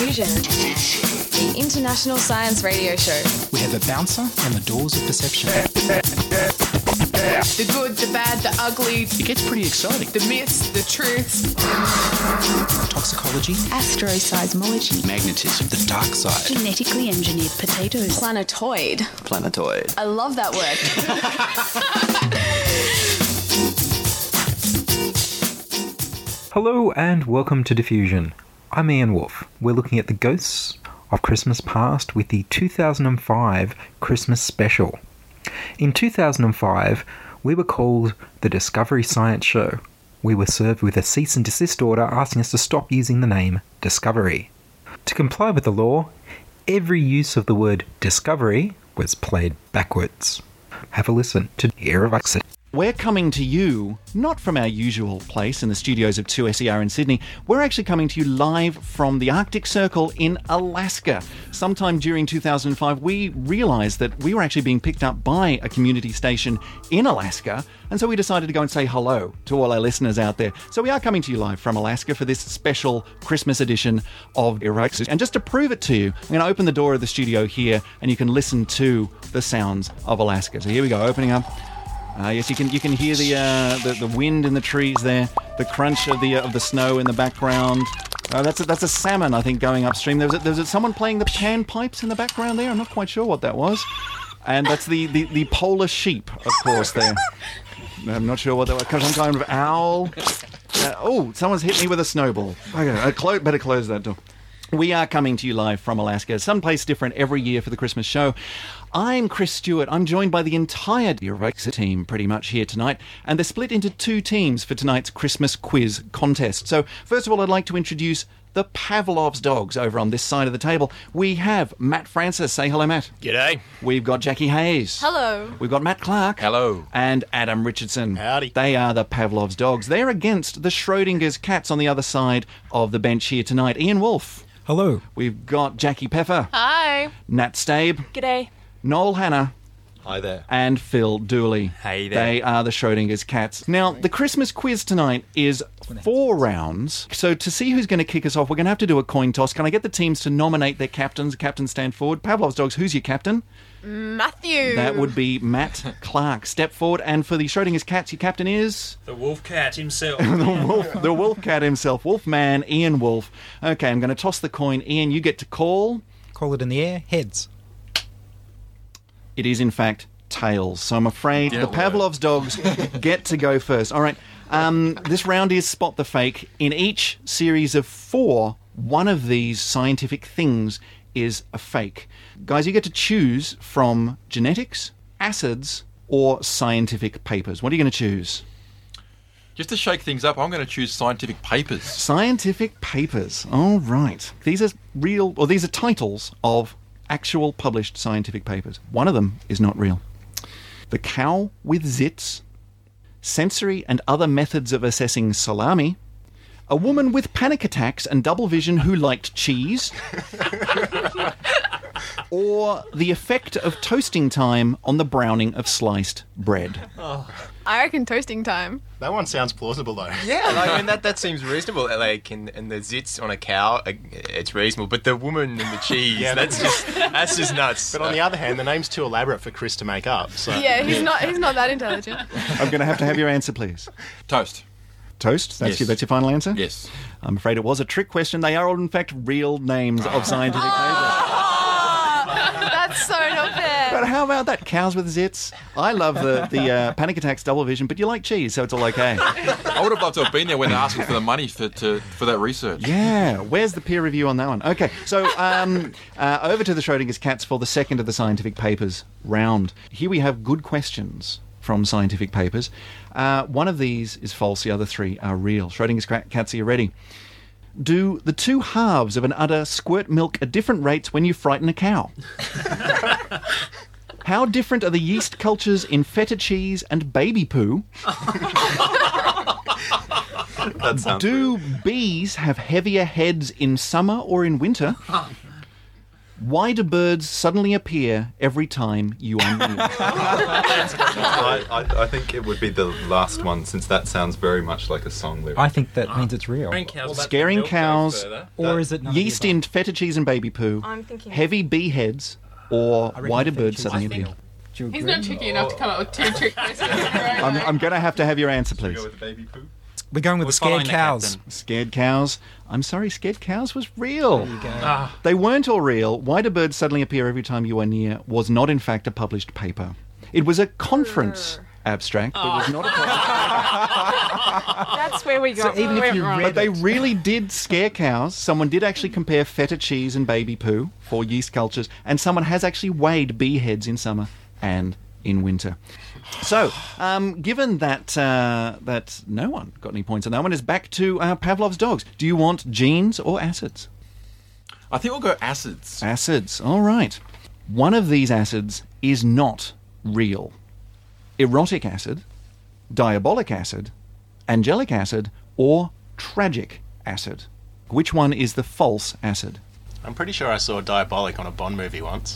Diffusion, the international science radio show. We have a bouncer on the doors of perception. The good, the bad, the ugly. It gets pretty exciting. The myths, the truths. Toxicology. Astroseismology. Magnetism. The dark side. Genetically engineered potatoes. Planetoid. Planetoid. I love that word. Hello and welcome to Diffusion. I'm Ian Wolfe. We're looking at the ghosts of Christmas past with the 2005 Christmas special. In 2005, we were called the Discovery Science Show. We were served with a cease and desist order asking us to stop using the name Discovery. To comply with the law, every use of the word Discovery was played backwards. Have a listen to Year of Exit. We're coming to you not from our usual place in the studios of 2SER in Sydney. We're actually coming to you live from the Arctic Circle in Alaska. Sometime during 2005, we realised that we were actually being picked up by a community station in Alaska, and so we decided to go and say hello to all our listeners out there. So we are coming to you live from Alaska for this special Christmas edition of Erotic. And just to prove it to you, I'm going to open the door of the studio here, and you can listen to the sounds of Alaska. So here we go, opening up. Yes, you can hear the wind in the trees there, the crunch of the snow in the background. That's a salmon, I think, going upstream. There was someone playing the panpipes in the background there. I'm not quite sure what that was. And that's the polar sheep, of course. There, I'm not sure what that was. Some kind of owl. Someone's hit me with a snowball. Okay, better close that door. We are coming to you live from Alaska, someplace different every year for the Christmas show. I'm Chris Stewart. I'm joined by the entire Eurexit team pretty much here tonight, and they're split into two teams for tonight's Christmas quiz contest. So, first of all, I'd like to introduce the Pavlov's dogs over on this side of the table. We have Matt Francis. Say hello, Matt. G'day. We've got Jackie Hayes. Hello. We've got Matt Clark. Hello. And Adam Richardson. Howdy. They are the Pavlov's dogs. They're against the Schrodinger's cats on the other side of the bench here tonight. Ian Wolfe. Hello. We've got Jackie Peffer. Hi. Nat Stabe. G'day. Noel Hanna. Hi there. And Phil Dooley. Hey there. They are the Schrodinger's cats. Now, the Christmas quiz tonight is 4 rounds. So to see who's going to kick us off, we're going to have to do a coin toss. Can I get the teams to nominate their captains? Captains stand forward. Pavlov's dogs, who's your captain? Matthew. That would be Matt Clark. Step forward. And for the Schrodinger's cats, your captain is? The wolf cat himself. the wolf cat himself. Wolfman, Ian Wolfe. Okay, I'm going to toss the coin. Ian, you get to call. Call it in the air. Heads. It is, in fact, tails. So I'm afraid the Pavlov's dogs get to go first. All right. This round is Spot the Fake. In each series of 4, one of these scientific things is a fake. Guys, you get to choose from genetics, acids, or scientific papers. What are you going to choose? Just to shake things up, I'm going to choose scientific papers. Scientific papers. All right. These are titles of actual published scientific papers. One of them is not real. The Cow with Zits, Sensory and Other Methods of Assessing Salami, A Woman with Panic Attacks and Double Vision Who Liked Cheese, or The Effect of Toasting Time on the Browning of Sliced Bread. I reckon toasting time. That one sounds plausible, though. Yeah, I mean, that seems reasonable. Like, and the zits on a cow, it's reasonable. But the woman and the cheese, that's just nuts. But on the other hand, the name's too elaborate for Chris to make up. So. Yeah, he's not that intelligent. I'm going to have your answer, please. Toast. Toast? That's Yes. your final answer? Yes. I'm afraid it was a trick question. They are all, in fact, real names of scientific papers. That's so not fair. But how about that? Cows with zits. I love the panic attacks, double vision, but you like cheese, so it's all okay. I would have loved to have been there when they're asking for the money for that research. Yeah, where's the peer review on that one? Okay, so over to the Schrodinger's cats for the second of the scientific papers round. Here we have good questions from scientific papers. One of these is false, the other 3 are real. Schrodinger's cats, are you ready? Do the 2 halves of an udder squirt milk at different rates when you frighten a cow? How different are the yeast cultures in feta cheese and baby poo? Do bees have heavier heads in summer or in winter? Why do birds suddenly appear every time you are near? I think it would be the last one, since that sounds very much like a song lyric. I think that means it's real. Scaring cows, Or is it none of the yeast above? in feta cheese and baby poo, I'm thinking. heavy bee heads, or I reckon why do feta birds cheese suddenly is appear? real. Do you He's agree? not tricky enough to come up with 2 trick questions. I'm going to have your answer, please. Go with the baby poo? We're going with the scared cows. Scared cows. I'm sorry, scared cows was real. They weren't all real. Why do birds suddenly appear every time you are near was not, in fact, a published paper. It was a conference abstract. It was not a published That's where we got. even if went you wrong. read But they really did scare cows. Someone did actually compare feta cheese and baby poo for yeast cultures, and someone has actually weighed bee heads in summer and in winter. So, given that that no one got any points on that one, is back to Pavlov's dogs. Do you want genes or acids? I think we'll go acids. Acids. All right. One of these acids is not real. Erotic acid, diabolic acid, angelic acid, or tragic acid. Which one is the false acid? I'm pretty sure I saw Diabolic on a Bond movie once.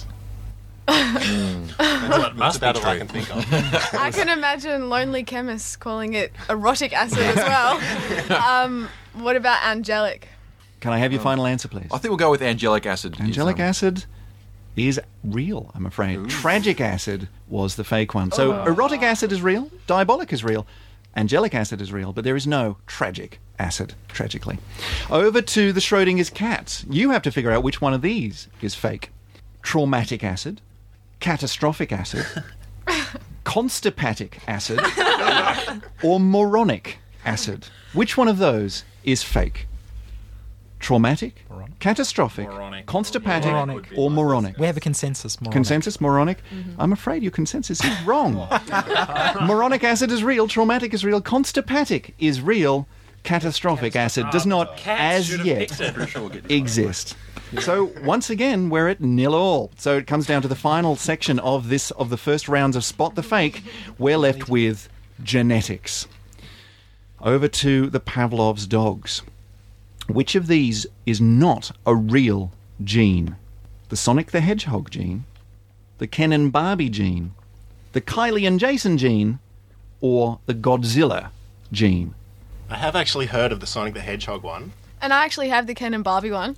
That's about all I can think of. I can imagine lonely chemists calling it erotic acid as well. What about angelic? Can I have your final answer, please? I think we'll go with angelic acid. Angelic acid is real, I'm afraid. Tragic acid was the fake one. So erotic acid is real, diabolic is real, angelic acid is real, but there is no tragic acid, tragically. Over to the Schrodinger's cats. You have to figure out which one of these is fake. Traumatic acid, catastrophic acid, constipatic acid, or moronic acid. Which one of those is fake? Traumatic, catastrophic, constipatic, or moronic? We have a consensus. Moronic. Consensus, moronic? I'm afraid your consensus is wrong. Moronic acid is real, traumatic is real, constipatic is real, catastrophic acid does not, as yet, exist. So, once again, we're at 0-all. So it comes down to the final section of the first rounds of Spot the Fake. We're left with genetics. Over to the Pavlov's dogs. Which of these is not a real gene? The Sonic the Hedgehog gene, the Ken and Barbie gene, the Kylie and Jason gene, or the Godzilla gene? I have actually heard of the Sonic the Hedgehog one. And I actually have the Ken and Barbie one.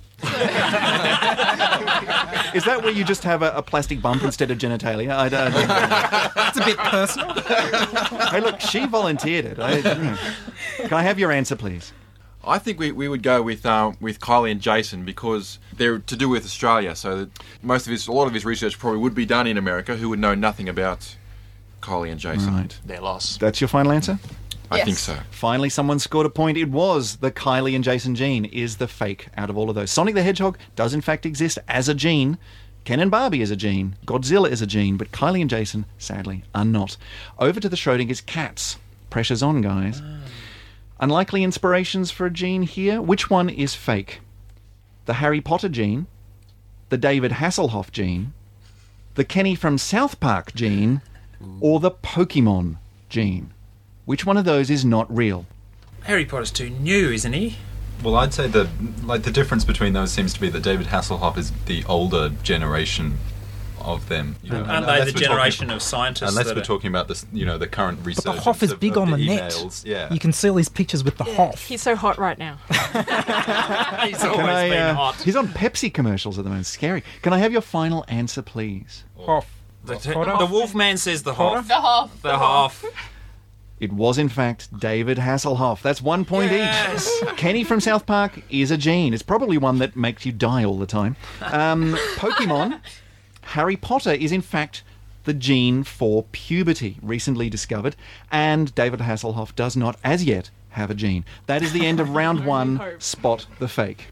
Is that where you just have a plastic bump instead of genitalia? I don't think It's a bit personal. Hey, look, she volunteered it. Can I have your answer, please? I think we would go with Kylie and Jason because they're to do with Australia. So that a lot of his research probably would be done in America. Who would know nothing about Kylie and Jason? Right. Their loss. That's your final answer? I think so. Finally, someone scored a point. It was the Kylie and Jason gene is the fake out of all of those. Sonic the Hedgehog does in fact exist as a gene. Ken and Barbie is a gene. Godzilla is a gene. But Kylie and Jason, sadly, are not. Over to the Schrodinger's cats. Pressure's on, guys. Unlikely inspirations for a gene here. Which one is fake? The Harry Potter gene, the David Hasselhoff gene, the Kenny from South Park gene, or the Pokemon gene? Which one of those is not real? Harry Potter's too new, isn't he? Well, I'd say the difference between those seems to be that David Hasselhoff is the older generation of them. You know, Aren't they the generation of scientists? Unless that we're are... talking about this, the current research. But the Hoff is big on the net. emails. Yeah. You can see all these pictures with the Hoff. He's so hot right now. He's always been hot. He's on Pepsi commercials at the moment. Scary. Can I have your final answer, please? Hoff. The Wolfman says the Hoff. The Hoff. The Hoff. It was, in fact, David Hasselhoff. That's 1 point each. Kenny from South Park is a gene. It's probably one that makes you die all the time. Pokemon, Harry Potter is, in fact, the gene for puberty, recently discovered. And David Hasselhoff does not, as yet, have a gene. That is the end of round one. Spot the Fake.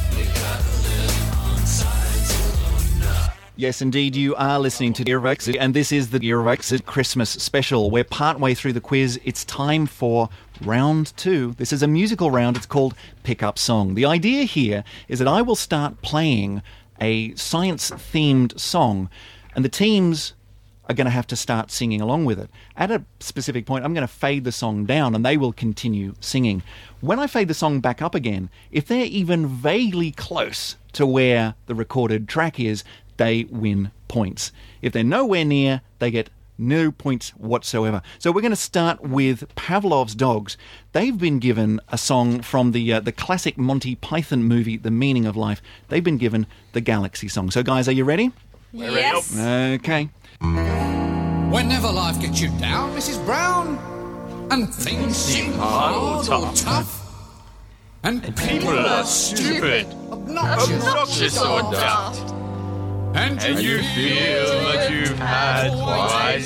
Yes, indeed, you are listening to Earwax, and this is the Earwax Christmas special. We're partway through the quiz. It's time for round two. This is a musical round. It's called Pick Up Song. The idea here is that I will start playing a science-themed song, and the teams are going to have to start singing along with it. At a specific point, I'm going to fade the song down and they will continue singing. When I fade the song back up again, if they're even vaguely close to where the recorded track is, they win points. If they're nowhere near, they get no points whatsoever. So we're going to start with Pavlov's Dogs. They've been given a song from the classic Monty Python movie, The Meaning of Life. They've been given the Galaxy song. So guys, are you ready? Yes. Okay. Whenever life gets you down, Mrs. Brown, and things seem hard or tough, and people are stupid, obnoxious or daft, and you feel that you've had twice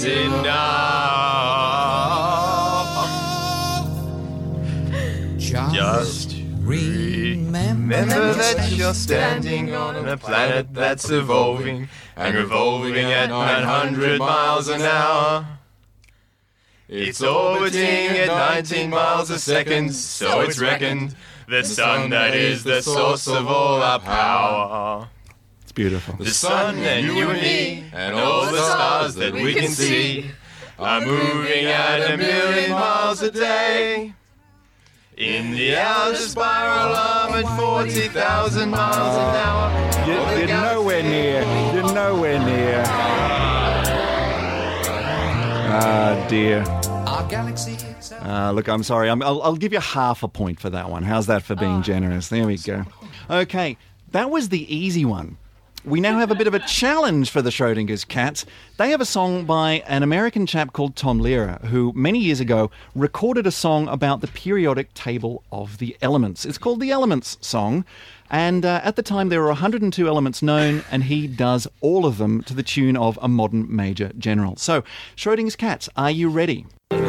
enough. Just remember that you're standing on a planet that's evolving and revolving at 900 miles an hour. It's orbiting at 19 miles a second, so it's reckoned the sun that is the source of all our power. Beautiful. The sun and you and me and all the stars that we can see are moving at 1,000,000 miles a day. In the outer spiral arm at 40,000 miles an hour. You're nowhere near. You're nowhere near. Ah, dear. Our galaxy. Look, I'm sorry. I'll give you half a point for that one. How's that for being generous? There we go. Okay, that was the easy one. We now have a bit of a challenge for the Schrodinger's cats. They have a song by an American chap called Tom Lehrer, who many years ago recorded a song about the periodic table of the elements. It's called the Elements Song, and at the time there were 102 elements known, and he does all of them to the tune of a modern major general. So, Schrodinger's cats, are you ready?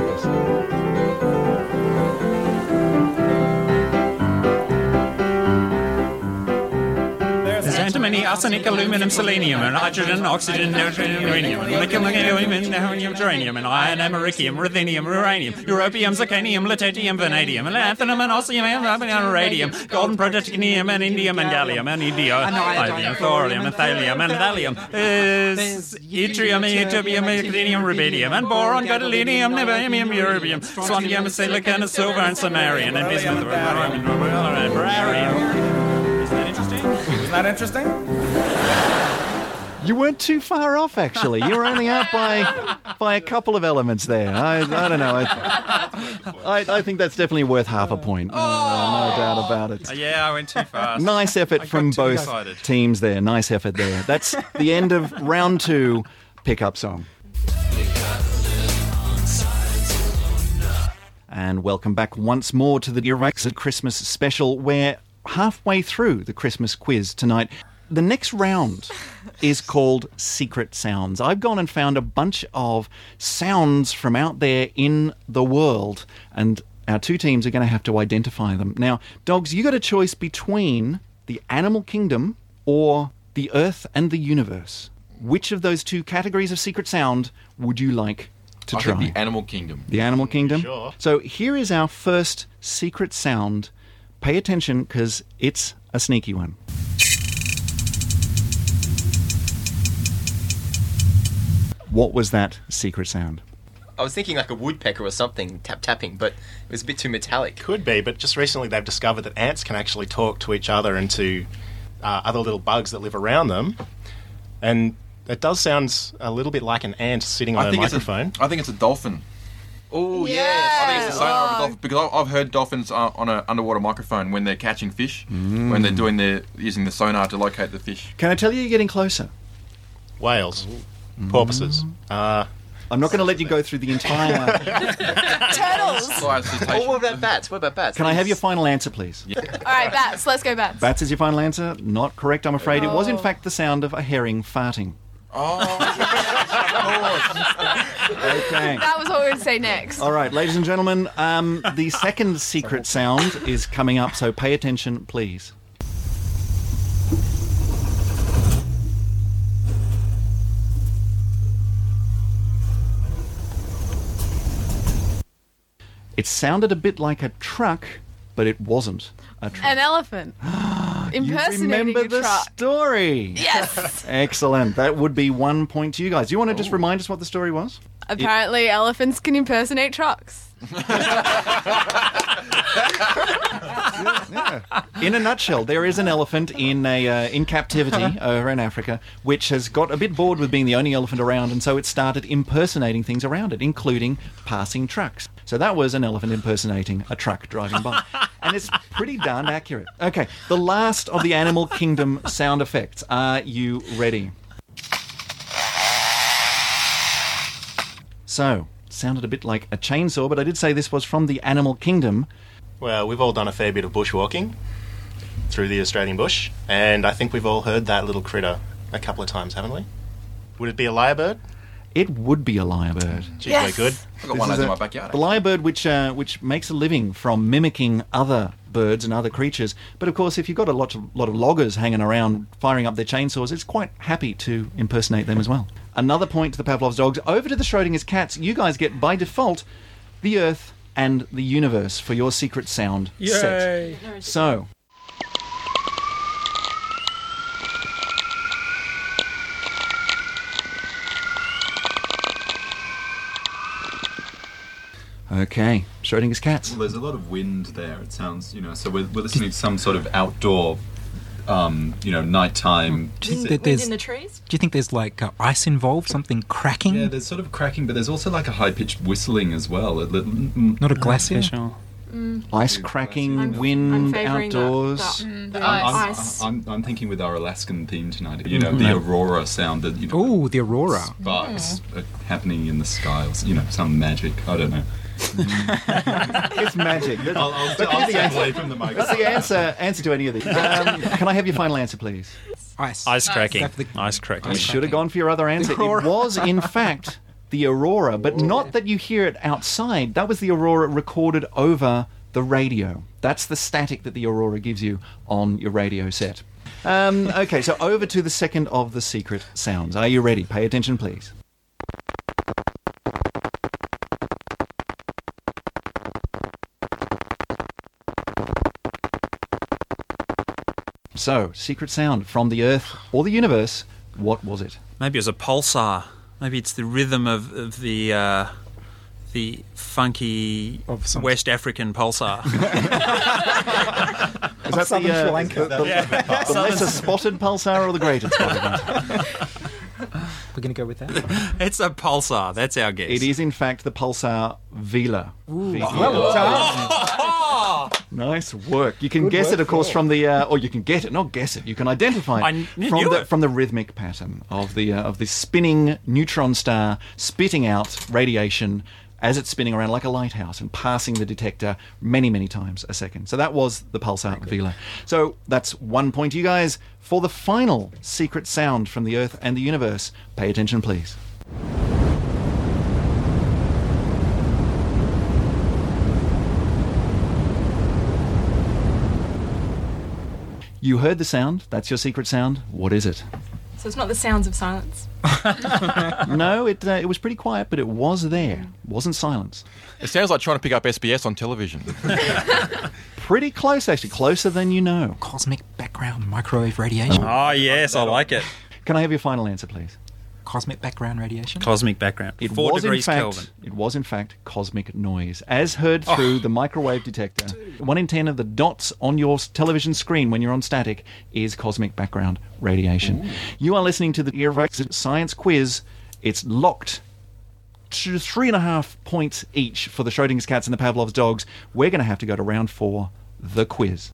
Antimony, arsenic, aluminum, selenium, and hydrogen, oxygen, nitrogen, uranium, and nickel, aluminum, uranium, and iron, americium, ruthenium, uranium, europium, zirconium, lutetium, vanadium, and lanthanum, and osmium, and radium, golden, protactinium, and indium, and gallium, and iodine, thorium, and thallium, and thallium, yttrium, ytterbium, actinium, rubidium, and boron, gadolinium, neodymium, europium, strontium, silicon, and silver, and samarium, and bismuth, and barium. Isn't that interesting? You weren't too far off, actually. You were only out by a couple of elements there. I don't know. I think that's definitely worth half a point. No doubt about it. Yeah, I went too fast. Nice effort from both excited. teams there. Nice effort there. That's the end of round 2 pickup song. And welcome back once more to the Iraq's Christmas special. We're halfway through the Christmas quiz tonight. The next round is called Secret Sounds. I've gone and found a bunch of sounds from out there in the world, and our two teams are going to have to identify them. Now, Dogs, you got a choice between the animal kingdom or the earth and the universe. Which of those two categories of secret sound would you like to try? I think the animal kingdom. The animal kingdom? Sure. So here is our first secret sound. Pay attention, because it's a sneaky one. What was that secret sound? I was thinking like a woodpecker or something, tapping, but it was a bit too metallic. Could be, but just recently they've discovered that ants can actually talk to each other and to other little bugs that live around them. And it does sound a little bit like an ant sitting on a microphone. I think it's a dolphin. Oh, Yeah. I think it's the sonar of a dolphin, because I've heard dolphins on an underwater microphone when they're catching fish, when they're using the sonar to locate the fish. Can I tell you you're getting closer? Whales. Porpoises. I'm not going to let you go through the entire... Turtles. Oh, what about bats? What about bats? Can I have your final answer, please? All right, bats. Let's go bats. Bats is your final answer? Not correct, I'm afraid. It was, in fact, the sound of a herring farting. Oh, Okay. That was what we were going to say next. All right, ladies and gentlemen, the second secret sound is coming up, so pay attention, please. It sounded a bit like a truck, but it wasn't a truck. An elephant. impersonating remember a the truck. story. Yes. Excellent. That would be 1 point to you guys. Do you want to just remind us what the story was? Apparently, elephants can impersonate trucks. In a nutshell, there is an elephant in captivity over in Africa, which has got a bit bored with being the only elephant around, and so it started impersonating things around it, including passing trucks. So that was an elephant impersonating a truck driving by. And it's pretty darn accurate. Okay, the last of the Animal Kingdom sound effects. Are you ready? So, sounded a bit like a chainsaw, but I did say this was from the Animal Kingdom. Well, we've all done a fair bit of bushwalking through the Australian bush, and I think we've all heard that little critter a couple of times, haven't we? Would it be a lyrebird? It would be a lyrebird. Gee, we're good. I've got one of those in my backyard. The lyrebird, which makes a living from mimicking other birds and other creatures. But of course, if you've got a lot of loggers hanging around firing up their chainsaws, it's quite happy to impersonate them as well. Another point to the Pavlov's dogs. Over to the Schrodinger's cats. You guys get, by default, the Earth and the universe for your secret sound set. So... Okay, Schrodinger's cats. Well, there's a lot of wind there. It sounds, so we're listening to some sort of outdoor, nighttime. Do you think Wind in the trees? Do you think there's like ice involved, something cracking? Yeah, there's sort of cracking, but there's also like a high-pitched whistling as well. Not a glacier. Ice cracking, wind, outdoors. The ice. I'm thinking with our Alaskan theme tonight. The aurora sound that. Oh, the aurora. Sparks are happening in the sky. Some magic. I don't know. It's magic. I'll stay away from the microphone. That's the answer to any of these. Can I have your final answer, please? Ice cracking. Ice cracking. You should have gone for your other answer. It was, in fact, the aurora, but not that you hear it outside. That was the aurora recorded over the radio. That's the static that the aurora gives you on your radio set. Okay, so over to the second of the secret sounds. Are you ready? Pay attention, please. So, secret sound from the Earth or the universe. What was it? Maybe it was a pulsar. Maybe it's the rhythm of the funky West African pulsar. Is that Southern Sri Lanka. The lesser spotted pulsar or the greater spotted pulsar? We're going to go with that. It's a pulsar. That's our guess. It is, in fact, the pulsar Vela. Well done. Nice work. You can guess it, of course, from the, or you can get it, not guess it. You can identify it from the rhythmic pattern of the spinning neutron star spitting out radiation as it's spinning around like a lighthouse and passing the detector many, many times a second. So that was the pulsar Vela. So that's 1 point to you guys. For the final secret sound from the Earth and the universe, pay attention, please. You heard the sound. That's your secret sound. What is it? So it's not the sounds of silence. No, it was pretty quiet, but it was there. It wasn't silence. It sounds like trying to pick up SBS on television. Pretty close, actually. Closer than you know. Cosmic background microwave radiation. Oh, yes, I like it. Can I have your final answer, please? Cosmic background radiation. Cosmic background. It 4 was, in degrees fact, Kelvin. it was, in fact, cosmic noise, as heard through the microwave detector. 1 in 10 of the dots on your television screen when you're on static is cosmic background radiation. Ooh. You are listening to the Earwax Science Quiz. It's locked to 3.5 points each for the Schrodinger's cats and the Pavlov's dogs. We're going to have to go to round 4, the quiz.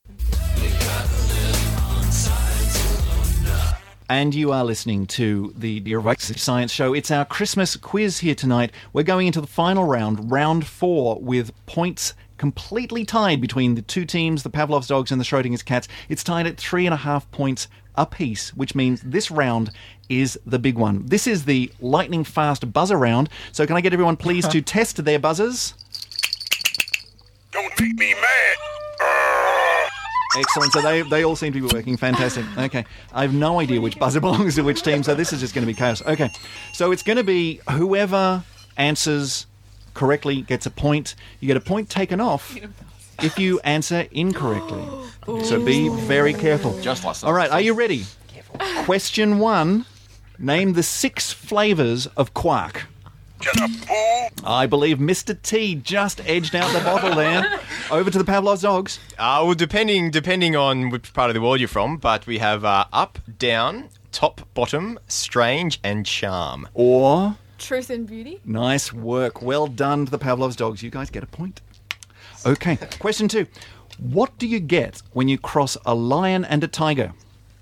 And you are listening to the Earwax Science Show. It's our Christmas quiz here tonight. We're going into the final round, round 4, with points completely tied between the two teams, the Pavlov's dogs and the Schrodinger's cats. It's tied at 3.5 points apiece, which means this round is the big one. This is the lightning fast buzzer round. So can I get everyone please to test their buzzers? Don't make me mad. Excellent. So they all seem to be working. Fantastic. Okay. I have no idea which buzzer belongs to which team, so this is just going to be chaos. Okay. So it's going to be whoever answers correctly gets a point. You get a point taken off if you answer incorrectly. So be very careful. Just like All right, are you ready? Question 1. Name the 6 flavours of quark. I believe Mr. T just edged out the bottle there. Over to the Pavlov's dogs. Well, depending on which part of the world you're from, but we have up, down, top, bottom, strange, and charm. Or... Truth and beauty. Nice work. Well done to the Pavlov's dogs. You guys get a point. Okay, question 2. What do you get when you cross a lion and a tiger?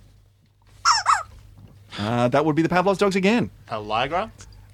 That would be the Pavlov's dogs again. A Ligra?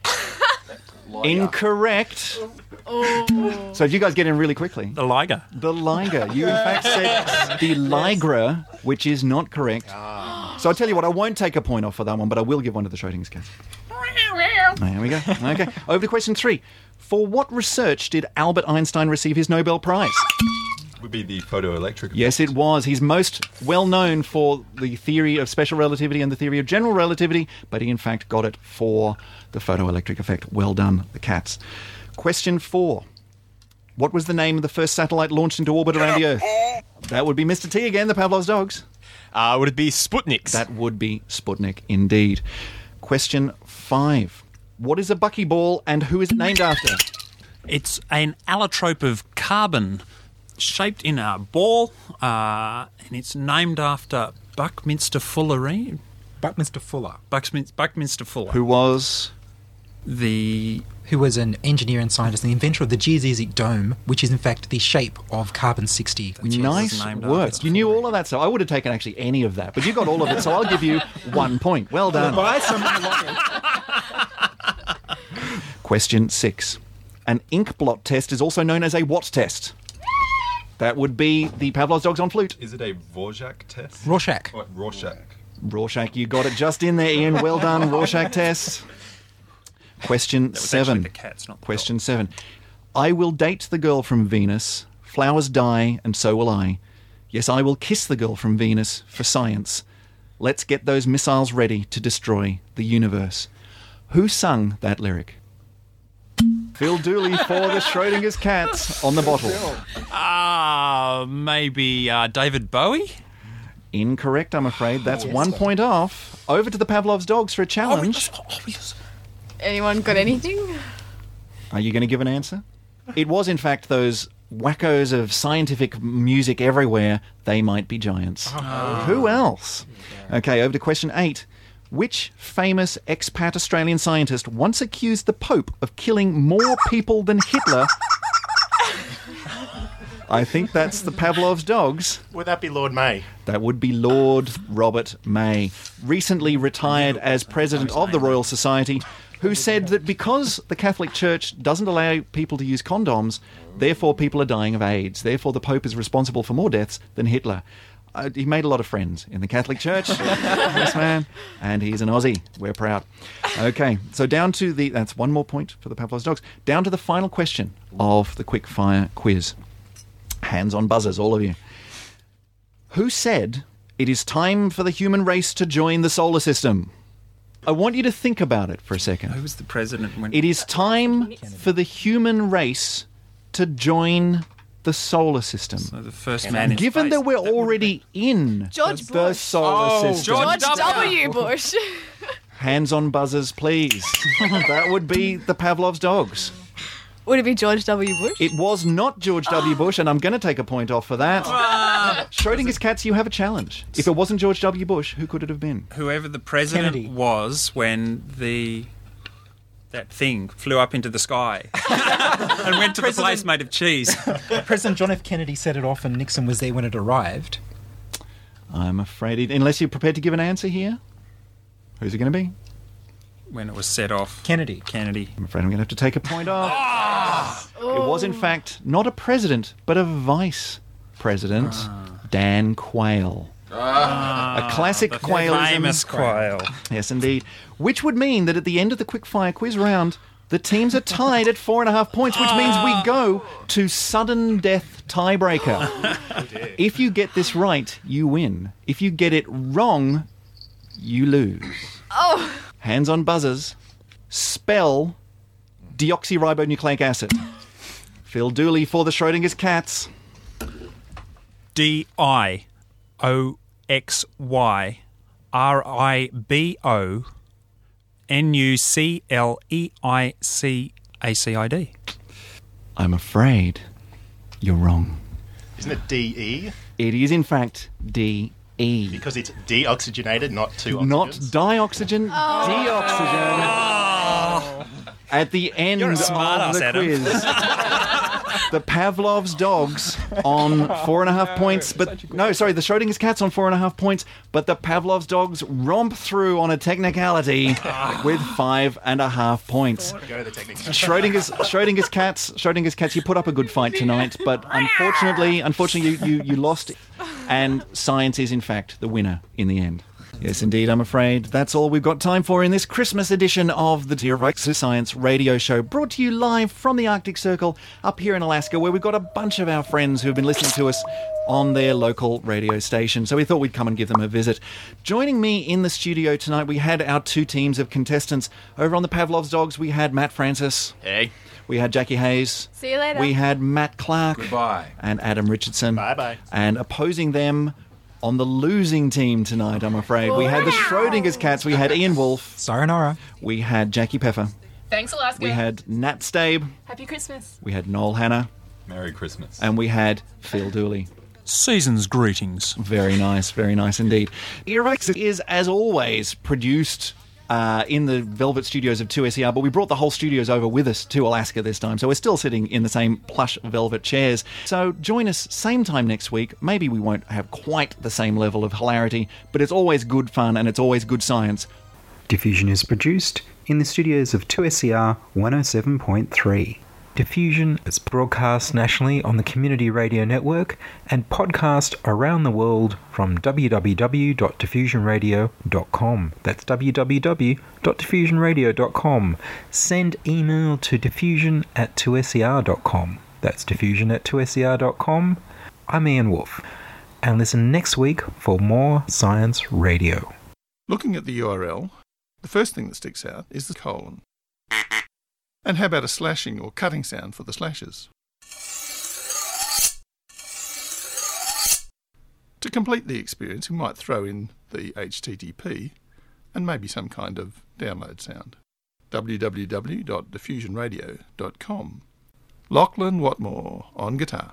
Incorrect. Oh. So if you guys get in really quickly. The liger. The liger. You in fact said the ligra, which is not correct. So I'll tell you what, I won't take a point off for that one, but I will give one to the Schrodinger's cats. There we go. Okay. Over to question 3. For what research did Albert Einstein receive his Nobel Prize? Would be the photoelectric effect. Yes, it was. He's most well known for the theory of special relativity and the theory of general relativity, but he in fact got it for the photoelectric effect. Well done, the cats. Question 4. What was the name of the first satellite launched into orbit around the Earth? That would be Mr. T again, the Pavlov's dogs. Would it be Sputniks? That would be Sputnik, indeed. Question 5. What is a buckyball and who is it named after? It's an allotrope of carbon shaped in a ball, and it's named after Buckminster Fuller. Buckminster Fuller. Buckminster Fuller. Who was? Who was an engineer and scientist and the inventor of the geodesic dome, which is in fact the shape of carbon-60. Nice work. You knew all of that, so I would have taken actually any of that, but you got all of it, so I'll give you 1 point. Well done. Question 6. An ink blot test is also known as a what test? That would be the Pavlov's dogs on flute. Is it a Rorschach test? Rorschach. What, Rorschach. Rorschach, you got it just in there, Ian. Well done, Rorschach test. Question 7. The cats, not the Question 7. I will date the girl from Venus. Flowers die, and so will I. Yes, I will kiss the girl from Venus for science. Let's get those missiles ready to destroy the universe. Who sung that lyric? Phil Dooley for the Schrodinger's cats on the bottle. Maybe David Bowie? Incorrect, I'm afraid. That's 1 point off. Over to the Pavlov's dogs for a challenge. Anyone got anything? Are you going to give an answer? It was, in fact, those wackos of scientific music everywhere. They might be giants. Who else? Okay, over to question 8. Which famous expat Australian scientist once accused the Pope of killing more people than Hitler? I think that's the Pavlov's dogs. Would that be Lord May? That would be Lord Robert May, recently retired as president of the Royal Society, who said that because the Catholic Church doesn't allow people to use condoms, therefore people are dying of AIDS. Therefore the Pope is responsible for more deaths than Hitler. He made a lot of friends in the Catholic Church, this man, and he's an Aussie. We're proud. Okay, so down to that's 1 more point for the Pavlov's dogs. Down to the final question of the quick fire quiz. Hands on buzzers, all of you. Who said it is time for the human race to join the solar system? I want you to think about it for a second. Who was the president when... It is time for the human race to join the solar system. So the first man in Given space. that we're already in George the Bush. solar system. George W. Bush. Hands on buzzers, please. That would be the Pavlov's dogs. Would it be George W. Bush? It was not George W. Bush, and I'm going to take a point off for that. Schrodinger's cats, you have a challenge. If it wasn't George W. Bush, who could it have been? Whoever the president Kennedy. was when that thing flew up into the sky and went to the place made of cheese. President John F. Kennedy set it off and Nixon was there when it arrived. I'm afraid, unless you're prepared to give an answer here, who's it going to be? When it was set off. Kennedy. I'm afraid I'm going to have to take a point off. It was, in fact, not a president, but a vice president, Dan Quayle. A classic Quaylism. Famous Quayle. Yes, indeed. Which would mean that at the end of the quickfire quiz round, the teams are tied at 4.5 points, which means we go to sudden death tiebreaker. If you get this right, you win. If you get it wrong, you lose. Oh. Hands on buzzers. Spell deoxyribonucleic acid. Phil Dooley for the Schrodinger's cats. DIOXYRIBONUCLEICACID. I'm afraid you're wrong. Isn't it DE? It is, in fact, DE. Because it's deoxygenated, not two oxygens. Not dioxygen, deoxygen. At the end You're a of smart the ass, Adam. quiz, the Pavlov's dogs on 4.5 points, the Schrodinger's cats on 4.5 points, but the Pavlov's dogs romp through on a technicality with 5.5 points. Go the techniques. Schrodinger's cats, you put up a good fight tonight, but unfortunately you lost, and science is in fact the winner in the end. Yes, indeed, I'm afraid that's all we've got time for in this Christmas edition of the TRX Science Radio Show, brought to you live from the Arctic Circle up here in Alaska, where we've got a bunch of our friends who have been listening to us on their local radio station. So we thought we'd come and give them a visit. Joining me in the studio tonight, we had our two teams of contestants. Over on the Pavlov's Dogs, we had Matt Francis. Hey. We had Jackie Hayes. See you later. We had Matt Clark. Goodbye. And Adam Richardson. Bye-bye. And opposing them on the losing team tonight, I'm afraid, we had the Schrodinger's cats. We had Ian Wolfe. Sayonara. We had Jackie Peffer. Thanks, Alaska. We had Nat Stabe. Happy Christmas. We had Noel Hanna. Merry Christmas. And we had Phil Dooley. Season's greetings. Very nice indeed. Earwax is, as always, produced in the Velvet Studios of 2SER, but we brought the whole studios over with us to Alaska this time, so we're still sitting in the same plush velvet chairs. So join us same time next week. Maybe we won't have quite the same level of hilarity, but it's always good fun and it's always good science. Diffusion is produced in the studios of 2SER 107.3. Diffusion is broadcast nationally on the Community Radio Network and podcast around the world from www.diffusionradio.com. That's www.diffusionradio.com. Send email to diffusion@2ser.com. That's diffusion@2ser.com. I'm Ian Wolfe, and listen next week for more Science Radio. Looking at the URL, the first thing that sticks out is the colon. And how about a slashing or cutting sound for the slashes? To complete the experience, we might throw in the HTTP and maybe some kind of download sound. www.diffusionradio.com. Lachlan Watmore on guitar.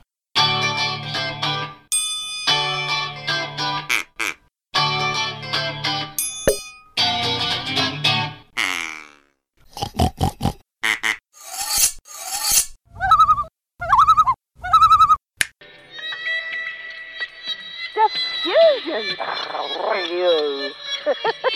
Diffusion Radio.